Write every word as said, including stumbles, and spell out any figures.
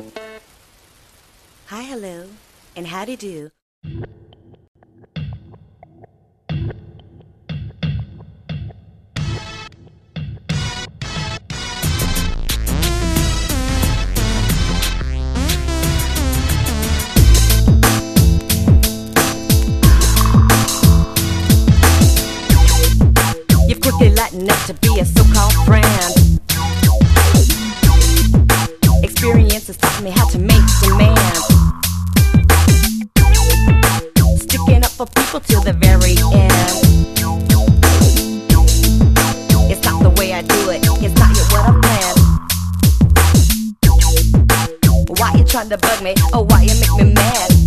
Hi, hello, and howdy do. You've quickly lightened up to be a so-called friend. Experience has taught me how to make demands. Sticking up for people till the very end. It's not the way I do it, it's not yet what I planned. Why you trying to bug me, or why you make me mad?